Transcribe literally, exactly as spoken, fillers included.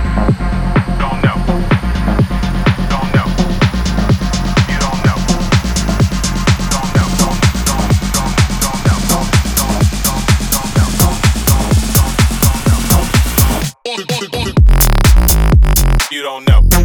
Don't know. Don't know. You don't know. Don't know. Don't don't don't don't know. Don't don't don't don't know. Don't don't don't don't know. You don't know.